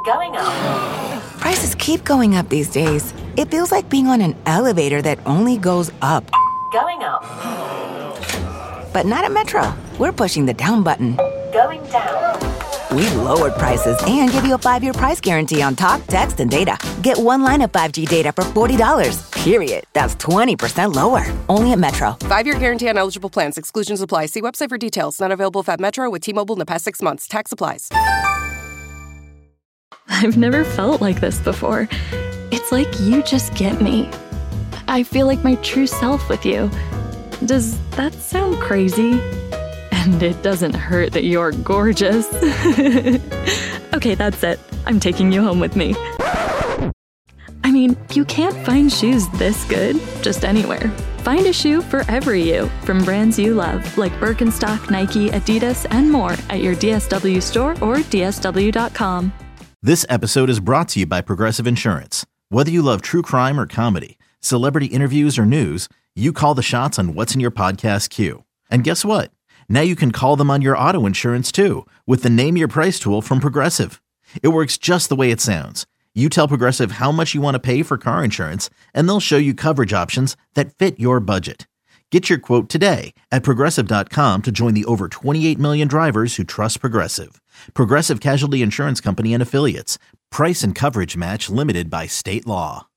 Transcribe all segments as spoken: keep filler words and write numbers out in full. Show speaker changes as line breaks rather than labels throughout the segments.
Going up.
Prices keep going up these days. It feels like being on an elevator that only goes up.
Going up.
But not at Metro. We're pushing the down button.
Going down.
We've lowered prices and give you a five-year price guarantee on talk, text, and data. Get one line of five G data for forty dollars. Period. That's twenty percent lower. Only at Metro.
Five-year guarantee on eligible plans. Exclusions apply. See website for details. Not available at Metro with T-Mobile in the past six months. Tax applies.
I've never felt like this before. It's like you just get me. I feel like my true self with you. Does that sound crazy? And it doesn't hurt that you're gorgeous. Okay, that's it. I'm taking you home with me. I mean, you can't find shoes this good just anywhere. Find a shoe for every you from brands you love, like Birkenstock, Nike, Adidas, and more at your D S W store or D S W dot com.
This episode is brought to you by Progressive Insurance. Whether you love true crime or comedy, celebrity interviews or news, you call the shots on what's in your podcast queue. And guess what? Now you can call them on your auto insurance too with the Name Your Price tool from Progressive. It works just the way it sounds. You tell Progressive how much you want to pay for car insurance, and they'll show you coverage options that fit your budget. Get your quote today at Progressive dot com to join the over twenty-eight million drivers who trust Progressive. Progressive Casualty Insurance Company and Affiliates. Price and coverage match limited by state law.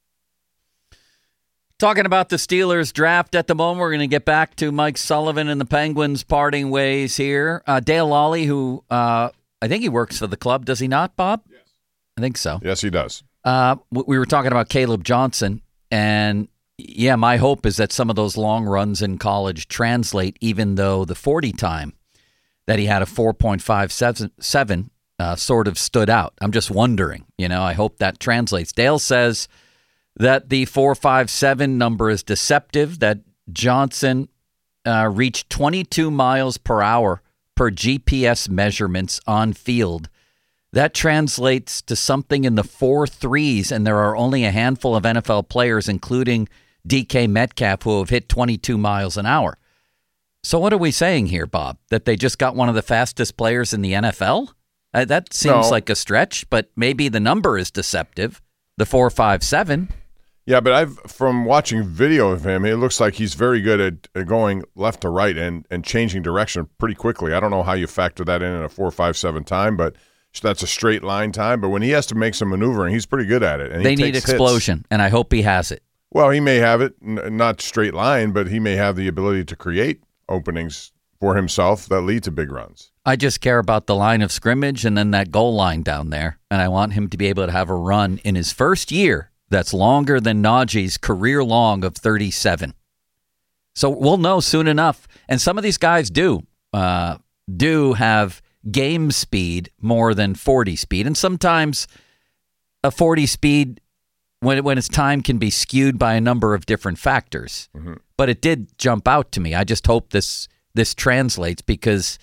Talking about the Steelers draft at the moment, we're going to get back to Mike Sullivan and the Penguins parting ways here. Uh, Dale Lally, who uh, I think he works for the club, does he not, Bob? Yes. I think so.
Yes, he does.
Uh, we were talking about Caleb Johnson, and yeah, my hope is that some of those long runs in college translate, even though the forty time that he had a four point five seven uh, sort of stood out. I'm just wondering, you know, I hope that translates. Dale says that the four five seven number is deceptive, that Johnson uh, reached twenty-two miles per hour per G P S measurements on field. That translates to something in the four threes, and there are only a handful of N F L players, including D K Metcalf, who have hit twenty-two miles an hour. So what are we saying here, Bob? That they just got one of the fastest players in the N F L? Uh, that seems
No.
like a stretch, but maybe the number is deceptive, the four five seven.
Yeah, but I've from watching video of him, it looks like he's very good at, at going left to right and, and changing direction pretty quickly. I don't know how you factor that in in a four five seven time, but that's a straight line time. But when he has to make some maneuvering, he's pretty good at it. And
They
he
need
takes
explosion,
hits.
and I hope he has it.
Well, he may have it, n- not straight line, but he may have the ability to create openings for himself that lead to big runs.
I just care about the line of scrimmage and then that goal line down there, and I want him to be able to have a run in his first year that's longer than Najee's career long of thirty-seven. So we'll know soon enough. And some of these guys do uh, do have game speed more than forty speed, and sometimes a forty speed when when it's time can be skewed by a number of different factors. Mm-hmm. But it did jump out to me. I just hope this this translates, because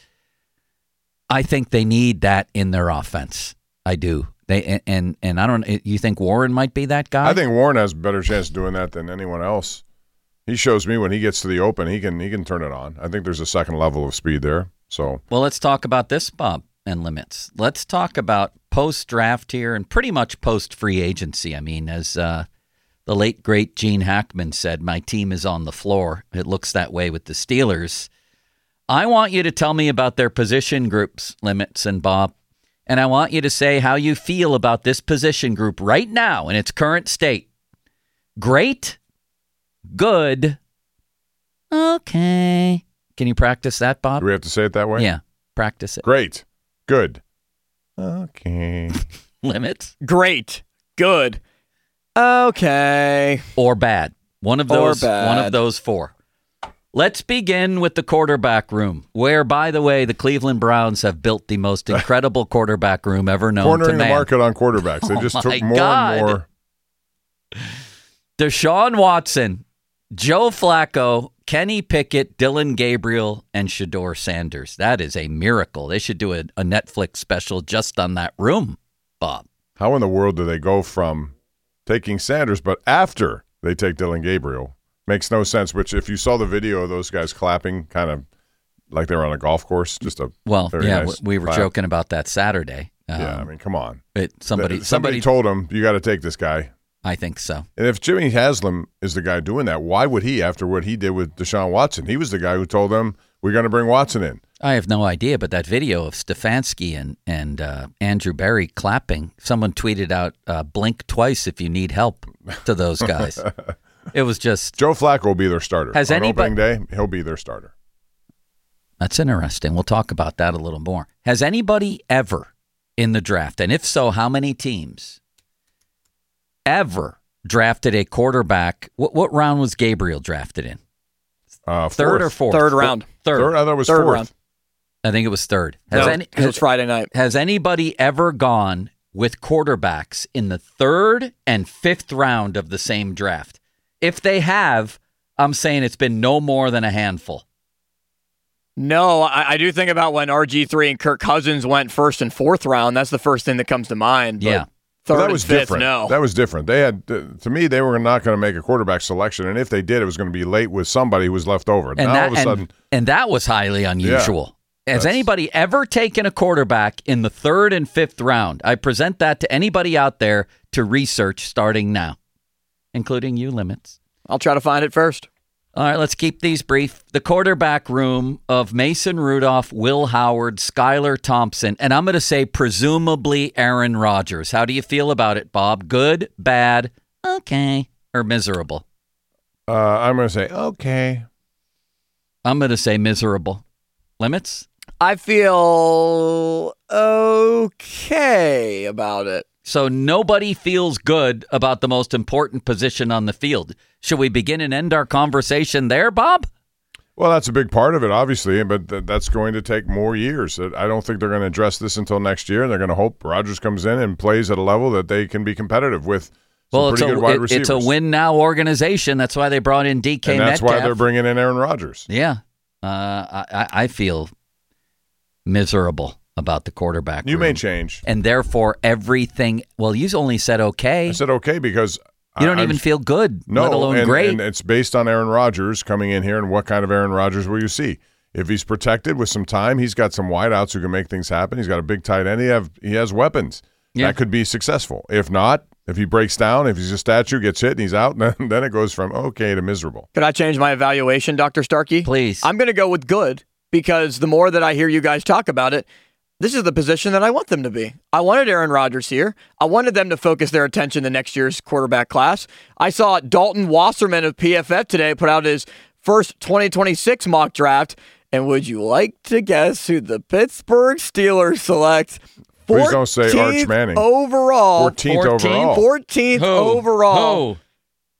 I think they need that in their offense. I do. They and and I don't. You think Warren might be that guy?
I think Warren has a better chance of doing that than anyone else. He shows me when he gets to the open, he can he can turn it on. I think there's a second level of speed there. So
well, let's talk about this, Bob, and limits. Let's talk about post-draft here and pretty much post-free agency. I mean, as uh, the late, great Gene Hackman said, my team is on the floor. It looks that way with the Steelers. I want you to tell me about their position groups, Limits and Bob, and I want you to say how you feel about this position group right now in its current state. Great, good, okay. Can you practice that, Bob?
Do we have to say it that way?
Yeah, practice it.
Great, good, okay.
Limits?
Great, good, okay.
Or bad. One of those,
Or bad.
one of those four. Let's begin with the quarterback room, where, by the way, the Cleveland Browns have built the most incredible quarterback room ever known
Cornering
to man.
the market on quarterbacks. They
Oh
just
my
took more
God.
and more.
Deshaun Watson, Joe Flacco, Kenny Pickett, Dylan Gabriel, and Shedeur Sanders. That is a miracle. They should do a, a Netflix special just on that room, Bob.
How in the world do they go from taking Sanders, but after they take Dylan Gabriel? Makes no sense, which if you saw the video of those guys clapping, kind of like they were on a golf course, just a
Well,
very
yeah,
nice
we were
clap.
joking about that Saturday. Um,
yeah, I mean, come on.
It, somebody,
somebody
somebody
told him, you got to take this guy.
I think so.
And if Jimmy Haslam is the guy doing that, why would he, after what he did with Deshaun Watson? He was the guy who told them, we're going to bring Watson in.
I have no idea, but that video of Stefanski and, and uh, Andrew Berry clapping, someone tweeted out, uh, blink twice if you need help to those guys. It was just...
Joe Flacco will be their starter.
Has
On
anybody,
opening day, he'll be their starter.
That's interesting. We'll talk about that a little more. Has anybody ever in the draft, and if so, how many teams, ever drafted a quarterback? What, what round was Gabriel drafted in?
Uh,
Third or fourth?
Third round.
Third.
Third? I thought it was
Third
fourth.
round.
I think it was third. Has
No,
any,
'cause it was Friday night.
Has anybody ever gone with quarterbacks in the third and fifth round of the same draft? If they have, I'm saying it's been no more than a handful.
No, I, I do think about when R G three and Kirk Cousins went first and fourth round. That's the first thing that comes to mind. But
Yeah.
Third
But that
and
was
fifth,
different.
no.
That was different. They had, to me, they were not going to make a quarterback selection, and if they did, it was going to be late with somebody who was left over.
And
now
that,
all of a
and,
sudden,
and that was highly unusual. Has
That's-
anybody ever taken a quarterback in the third and fifth round? I present that to anybody out there to research starting now, including you, Limits.
I'll try to find it first.
All right, let's keep these brief. The quarterback room of Mason Rudolph, Will Howard, Skylar Thompson, and I'm going to say presumably Aaron Rodgers. How do you feel about it, Bob? Good, bad, okay, or miserable?
uh, I'm going to say, okay.
I'm going to say miserable. Limits?
I feel okay about it.
So nobody feels good about the most important position on the field. Should we begin and end our conversation there, Bob?
Well, that's a big part of it, obviously, but th- that's going to take more years. I don't think they're going to address this until next year, and they're going to hope Rodgers comes in and plays at a level that they can be competitive with some
Well, it's
pretty
a,
good wide
it-
receivers.
it's a win-now organization. That's why they brought in D K
and that's
Metcalf.
why they're bringing in Aaron Rodgers.
Yeah. Uh, I, I feel miserable about the quarterback
You
room.
may change.
And therefore, everything... Well, you only said okay.
I said okay because
you don't
I,
even
I'm,
feel good,
no,
let alone
and,
great.
and it's based on Aaron Rodgers coming in here and what kind of Aaron Rodgers will you see? If he's protected with some time, he's got some wideouts who can make things happen. He's got a big tight end. He have he has weapons
Yeah.
that could be successful. If not, if he breaks down, if he's a statue, gets hit, and he's out, then, then it goes from okay to miserable.
Could I change my evaluation, Doctor Starkey?
Please.
I'm going to go with good because the more that I hear you guys talk about it, this is the position that I want them to be. I wanted Aaron Rodgers here. I wanted them to focus their attention to next year's quarterback class. I saw Dalton Wasserman of P F F today put out his first twenty twenty-six mock draft. And would you like to guess who the Pittsburgh Steelers select?
Please don't say Arch
fourteenth
Manning.
Overall.
fourteenth overall.
fourteenth
Who?
overall.
Who?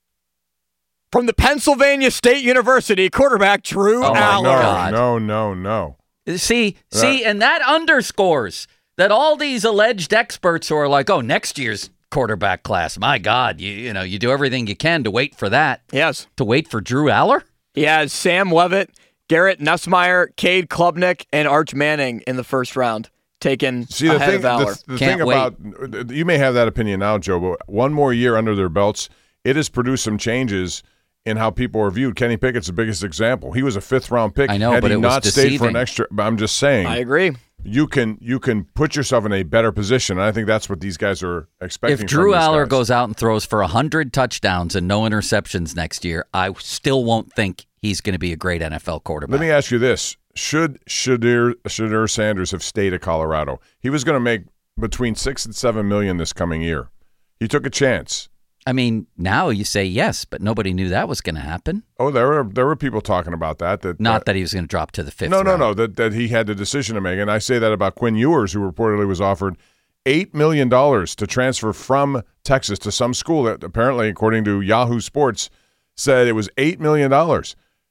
From the Pennsylvania State University, quarterback Drew
Oh, my
Aller.
no,
God.
no, no, no.
See, see, and that underscores that all these alleged experts who are like, oh, next year's quarterback class, my God, you you know, you do everything you can to wait for that.
Yes.
To wait for Drew Aller?
He has Sam Levitt, Garrett Nussmeier, Cade Klubnik, and Arch Manning in the first round, taken
See, the
ahead
thing,
of Aller.
the, the
Can't
thing
wait.
about you may have that opinion now, Joe, but one more year under their belts, it has produced some changes in how people are viewed. Kenny Pickett's the biggest example. He was a fifth round pick.
I know,
Had
but
he
it was
not stayed for
deceiving.
an extra, but I'm just saying,
I agree.
you can you can put yourself in a better position. And I think that's what these guys are expecting.
If Drew
from these
Aller
guys.
goes out and throws for one hundred touchdowns and no interceptions next year, I still won't think he's going to be a great N F L quarterback.
Let me ask you this: Should Shadir Shadir Sanders have stayed at Colorado? He was going to make between six and seven million this coming year. He took a chance.
I mean, now you say yes, but nobody knew that was going to happen.
Oh, there were there were people talking about that. That
Not
uh,
that he was going to drop to the fifth
no, no,
round.
no. That that he had the decision to make, and I say that about Quinn Ewers, who reportedly was offered eight million dollars to transfer from Texas to some school that apparently, according to Yahoo Sports, said it was eight million dollars.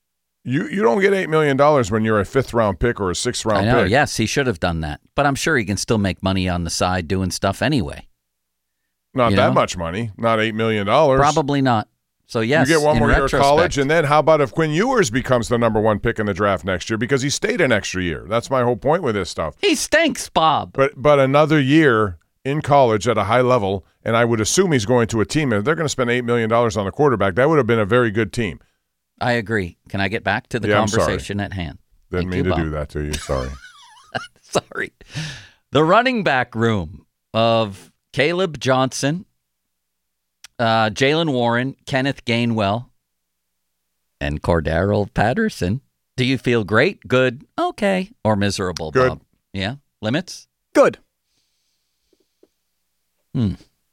You you don't get eight million dollars when you're a fifth round pick or a sixth
I
round
know,
pick.
yes, he should have done that. But I'm sure he can still make money on the side doing stuff anyway.
Not
You
that
know?
much money. Not eight million dollars.
Probably not. So, yes,
You get one
in
more year of
retrospect-
college, and then how about if Quinn Ewers becomes the number one pick in the draft next year because he stayed an extra year? That's my whole point with this stuff.
He stinks, Bob.
But but another year in college at a high level, and I would assume he's going to a team, and if they're going to spend eight million dollars on a quarterback, that would have been a very good team.
I agree. Can I get back to the
Yeah, I'm sorry.
conversation at hand?
Didn't
Thank
mean
you,
to do
Bob.
that to you. Sorry.
Sorry. The running back room of Caleb Johnson, uh, Jaylen Warren, Kenneth Gainwell, and Cordarrelle Patterson. Do you feel great, good, okay, or miserable,
Good.
Bob? Yeah? Limits?
Good.
Hmm.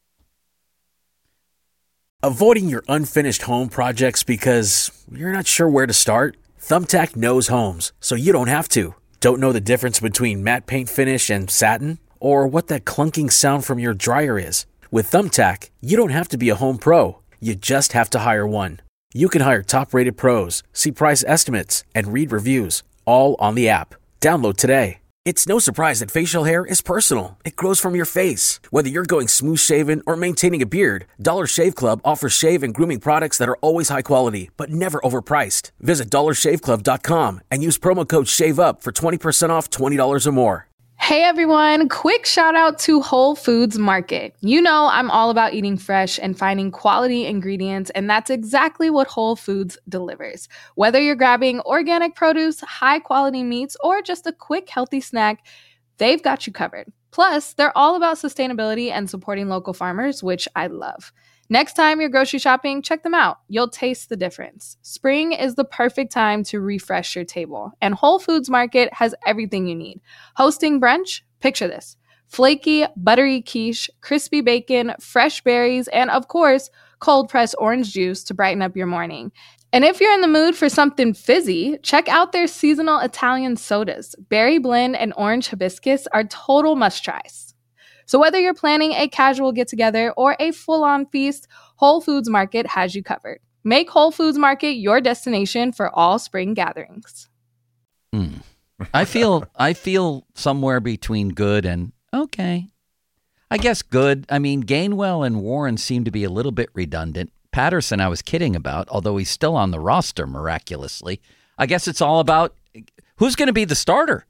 Avoiding your unfinished home projects because you're not sure where to start? Thumbtack knows homes, so you don't have to. Don't know the difference between matte paint finish and satin? Or what that clunking sound from your dryer is? With Thumbtack, you don't have to be a home pro. You just have to hire one. You can hire top-rated pros, see price estimates, and read reviews, all on the app. Download today. It's no surprise that facial hair is personal. It grows from your face. Whether you're going smooth-shaven or maintaining a beard, Dollar Shave Club offers shave and grooming products that are always high quality, but never overpriced. Visit dollar shave club dot com and use promo code SHAVEUP for twenty percent off twenty dollars or more.
Hey everyone, quick shout out to Whole Foods Market. You know I'm all about eating fresh and finding quality ingredients, and that's exactly what Whole Foods delivers. Whether you're grabbing organic produce, high quality meats, or just a quick healthy snack, they've got you covered. Plus, they're all about sustainability and supporting local farmers, which I love. Next time you're grocery shopping, check them out. You'll taste the difference. Spring is the perfect time to refresh your table, and Whole Foods Market has everything you need. Hosting brunch? Picture this. Flaky, buttery quiche, crispy bacon, fresh berries, and of course, cold-pressed orange juice to brighten up your morning. And if you're in the mood for something fizzy, check out their seasonal Italian sodas. Berry blend and orange hibiscus are total must-tries. So whether you're planning a casual get-together or a full-on feast, Whole Foods Market has you covered. Make Whole Foods Market your destination for all spring gatherings.
Mm. I feel I feel somewhere between good and okay. I guess good. I mean, Gainwell and Warren seem to be a little bit redundant. Patterson I was kidding about, although he's still on the roster miraculously. I guess it's all about who's going to be the starter.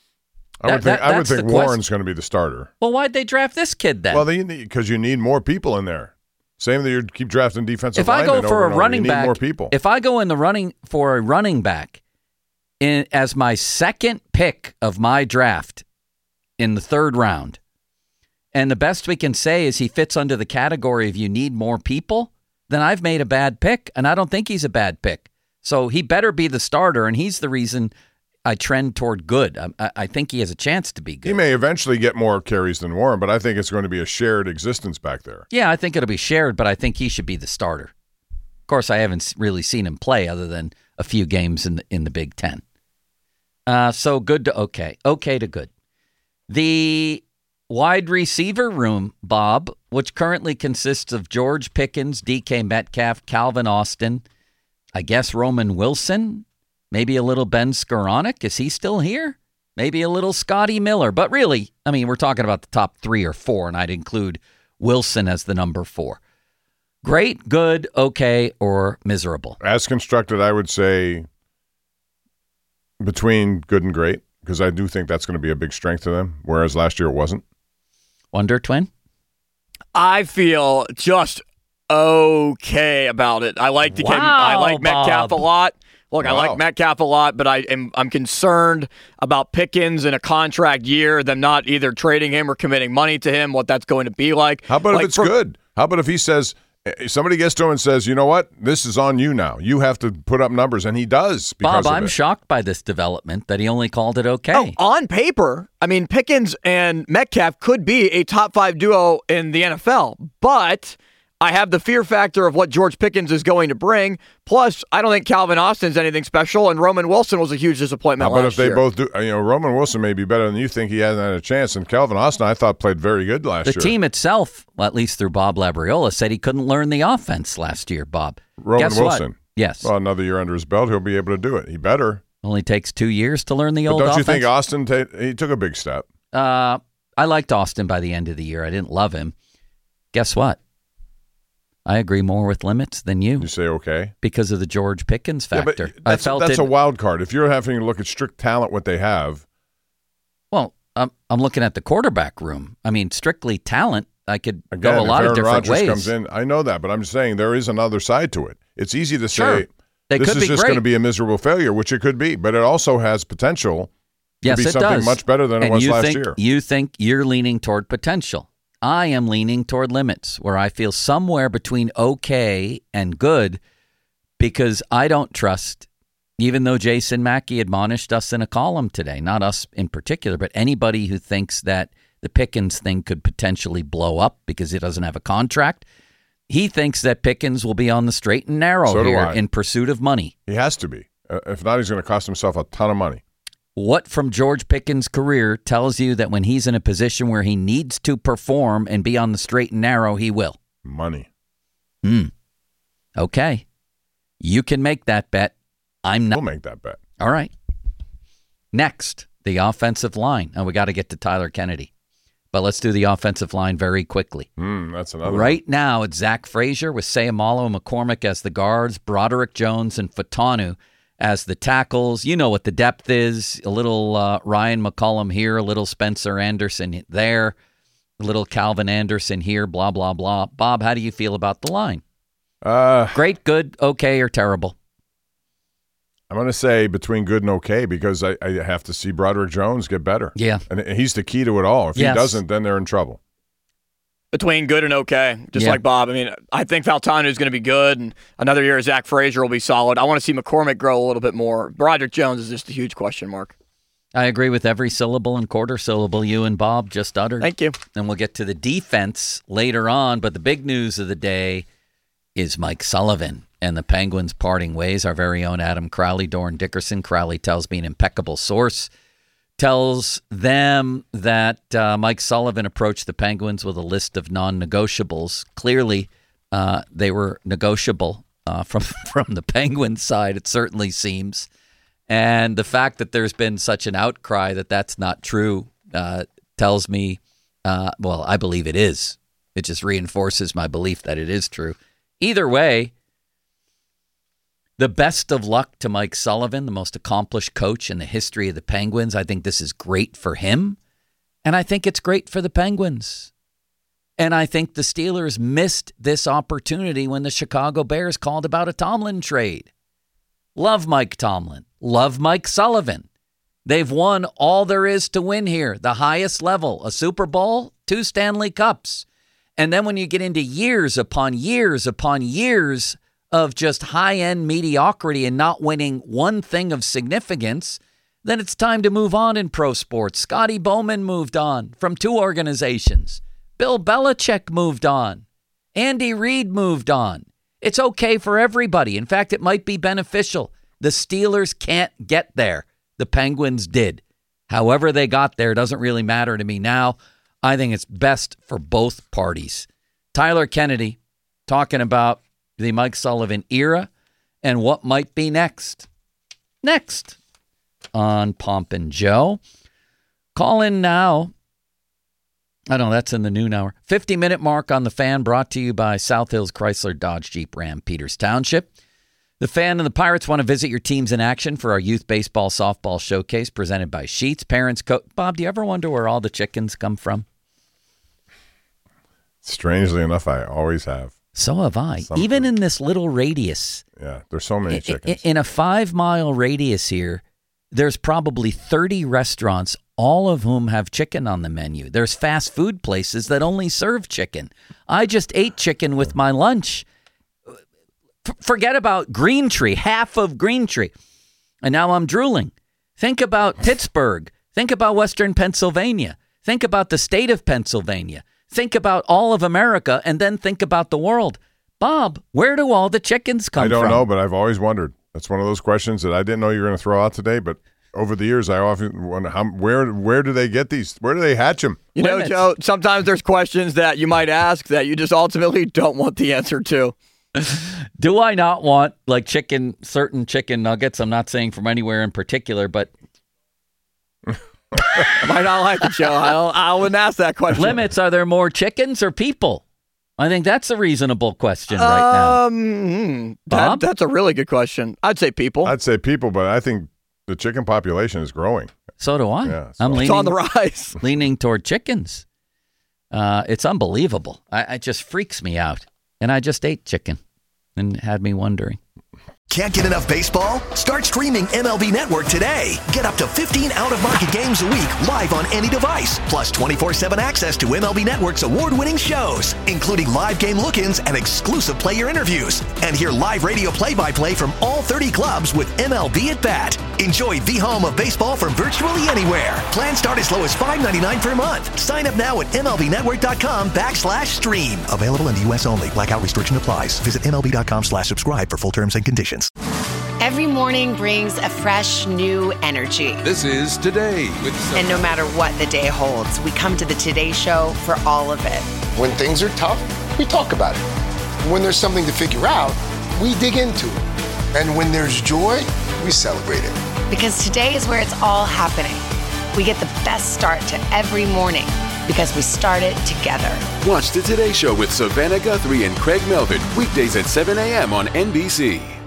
I would
That-
think,
that-
I would
that's
think
the
Warren's going to be the starter.
Well, why'd they draft this kid then?
Well, because you need more people in there. Same that you keep drafting defensive
if I
linemen
go for
over
a
and over.
running
you need
back,
more people.
if I go in the running for a running back in as my second pick of my draft in the third round, and the best we can say is he fits under the category of you need more people, then I've made a bad pick, and I don't think he's a bad pick. So he better be the starter, and he's the reason I trend toward good. I, I think he has a chance to be good.
He may eventually get more carries than Warren, but I think it's going to be a shared existence back there.
Yeah, I think it'll be shared, but I think he should be the starter. Of course, I haven't really seen him play other than a few games in the, in the Big Ten. Uh, so good to okay. Okay to good. The wide receiver room, Bob, which currently consists of George Pickens, D K Metcalf, Calvin Austin, I guess Roman Wilson, maybe a little Ben Skoranek. Is he still here? Maybe a little Scotty Miller. But really, I mean, we're talking about the top three or four, and I'd include Wilson as the number four. Great, good, okay, or miserable?
As constructed, I would say between good and great, because I do think that's going to be a big strength to them, whereas last year it wasn't.
Wonder Twin?
I feel just okay about it. I like the
Wow,
I like Metcalf
Bob.
a lot. Look, I
Wow.
like Metcalf a lot, but I am I'm concerned about Pickens in a contract year, them not either trading him or committing money to him, what that's going to be like.
How about
Like,
if it's
for-
good? How about if he says, eh, somebody gets to him and says, you know what, this is on you now. You have to put up numbers, and he does because
Bob,
of
I'm
it.
shocked by this development that he only called it okay.
Oh, on paper, I mean, Pickens and Metcalf could be a top five duo in the N F L, but I have the fear factor of what George Pickens is going to bring. Plus, I don't think Calvin Austin's anything special, and Roman Wilson was a huge disappointment
How about
last
if they
year.
both do? You know, Roman Wilson may be better than you think. He hasn't had a chance, and Calvin Austin, I thought, played very good last
The
year.
team itself, well, at least through Bob Labriola, said he couldn't learn the offense last year, Bob.
Roman
Guess
Wilson.
What? Yes.
Well, another year under his belt, he'll be able to do it. He better.
Only takes two years to learn the
But
old
don't
offense.
you think Austin, ta- he took a big step?
Uh, I liked Austin by the end of the year. I didn't love him. Guess what? I agree more with Limits than you.
You say okay?
Because of the George Pickens factor.
Yeah, but that's,
I felt
that's
it,
a wild card. If you're having to look at strict talent, what they have,
Well, I'm, I'm looking at the quarterback room. I mean, strictly talent, I could
again,
go a
if
lot
Aaron
of different
Rodgers
ways.
comes in, I know that, but I'm just saying there is another side to it. It's easy to say
Sure. They
this
could
is
be
just
great.
going to be a miserable failure, which it could be, but it also has potential
Yes,
be
it
something
does.
much better than it
and
was
you
last
think,
year.
You think you're leaning toward potential. I am leaning toward limits, where I feel somewhere between okay and good, because I don't trust, even though Jason Mackey admonished us in a column today, not us in particular, but anybody who thinks that the Pickens thing could potentially blow up because he doesn't have a contract. He thinks that Pickens will be on the straight and narrow
So do
here
I.
in pursuit of money.
He has to be. Uh, if not, he's going to cost himself a ton of money.
What from George Pickens' career tells you that when he's in a position where he needs to perform and be on the straight and narrow, he will?
Money.
Hmm. Okay. You can make that bet. I'm not.
We'll make that bet.
All right. Next, the offensive line. And we got to get to Tyler Kennedy. But let's do the offensive line very quickly.
Mm, that's another
Right
one.
now, it's Zach Frazier with Sayamalo and McCormick as the guards, Broderick Jones and Fatanu as the tackles. You know what the depth is. A little uh, Ryan McCollum here, a little Spencer Anderson there, a little Calvin Anderson here, blah, blah, blah. Bob, how do you feel about the line?
Uh,
Great, good, okay, or terrible?
I'm going to say between good and okay because I, I have to see Broderick Jones get better.
Yeah.
And he's the key to it all. If
Yes.
he doesn't, then they're in trouble.
Between good and okay, just
Yeah.
like Bob. I mean, I think Faltanu is going to be good, and another year Zach Frazier will be solid. I want to see McCormick grow a little bit more. Broderick Jones is just a huge question mark.
I agree with every syllable and quarter syllable you and Bob just uttered.
Thank you.
And we'll get to the defense later on, but the big news of the day is Mike Sullivan and the Penguins parting ways. Our very own Adam Crowley, Doran Dickerson. Crowley tells me an impeccable source tells them that uh, Mike Sullivan approached the Penguins with a list of non-negotiables. Clearly, uh, they were negotiable uh, from from the Penguins side, it certainly seems. And the fact that there's been such an outcry that that's not true uh, tells me, uh, well, I believe it is. It just reinforces my belief that it is true. Either way, the best of luck to Mike Sullivan, the most accomplished coach in the history of the Penguins. I think this is great for him, and I think it's great for the Penguins. And I think the Steelers missed this opportunity when the Chicago Bears called about a Tomlin trade. Love Mike Tomlin. Love Mike Sullivan. They've won all there is to win here, the highest level, a Super Bowl, two Stanley Cups. And then when you get into years upon years upon years of just high-end mediocrity and not winning one thing of significance, then it's time to move on in pro sports. Scotty Bowman moved on from two organizations. Bill Belichick moved on. Andy Reid moved on. It's okay for everybody. In fact, it might be beneficial. The Steelers can't get there. The Penguins did. However they got there doesn't really matter to me now. I think it's best for both parties. Tyler Kennedy talking about the Mike Sullivan era and what might be next. Next on Pomp and Joe. Call in now. I don't know, that's in the noon hour. fifty-minute mark on The Fan, brought to you by South Hills Chrysler Dodge Jeep Ram Peters Township. The Fan and the Pirates want to visit your teams in action for our youth baseball softball showcase presented by Sheets. Parents, co- Bob, do you ever wonder where all the chickens come from?
Strangely enough, I always have.
So have I.
Something.
Even in this little radius.
Yeah, there's so many
I-
chickens.
I- In a five-mile radius here, there's probably thirty restaurants, all of whom have chicken on the menu. There's fast food places that only serve chicken. I just ate chicken with my lunch. F- forget about Green Tree, half of Green Tree. And now I'm drooling. Think about Pittsburgh. Think about Western Pennsylvania. Think about the state of Pennsylvania. Think about all of America, and then think about the world. Bob, where do all the chickens come
I don't
from?
know, but I've always wondered. That's one of those questions that I didn't know you were going to throw out today, but over the years, I often wonder, how, where where do they get these? Where do they hatch them?
You know,
Limits.
Joe, sometimes there's questions that you might ask that you just ultimately don't want the answer to.
Do I not want, like, chicken, certain chicken nuggets? I'm not saying from anywhere in particular, but
I might not like it, Joe. I, don't, I wouldn't ask that question.
limits, are there more chickens or people? I think that's a reasonable question right now.
Um, hmm,
Bob?
that, that's a really good question. I'd say people.
I'd say people, but I think the chicken population is growing.
So do I.
Yeah, so-
I'm
it's
leaning,
on the rise.
leaning toward chickens. Uh, it's unbelievable. I, it just freaks me out. And I just ate chicken and had me wondering.
Can't get enough baseball? Start streaming M L B Network today. Get up to fifteen out-of-market games a week live on any device, plus twenty-four seven access to M L B Network's award-winning shows, including live game look-ins and exclusive player interviews. And hear live radio play-by-play from all thirty clubs with M L B at Bat. Enjoy the home of baseball from virtually anywhere. Plans start as low as five dollars and ninety-nine cents per month. Sign up now at MLBnetwork.com backslash stream. Available in the U S only. Blackout restriction applies. Visit MLB.com slash subscribe for full terms and conditions.
Every morning brings a fresh, new energy.
This is Today with
And no matter what the day holds, we come to the Today Show for all of it.
When things are tough, we talk about it. When there's something to figure out, we dig into it. And when there's joy, we celebrate it.
Because today is where it's all happening. We get the best start to every morning because we start it together.
Watch the Today Show with Savannah Guthrie and Craig Melvin weekdays at seven a.m. on N B C.